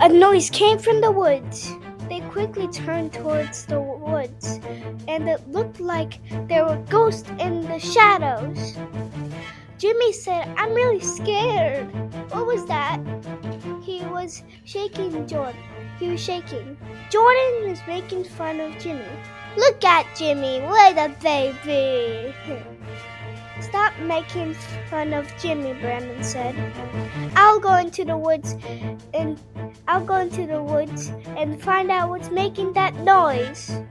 A noise came from the woods. They quickly turned towards the woods, and it looked like there were ghosts in the shadows. Jimmy said, "I'm really scared." "What was that?" He was shaking Jordan. Jordan was making fun of Jimmy. "Look at Jimmy, what a baby." "Stop making fun of Jimmy," Brandon said. I'll go into the woods and find out what's making that noise."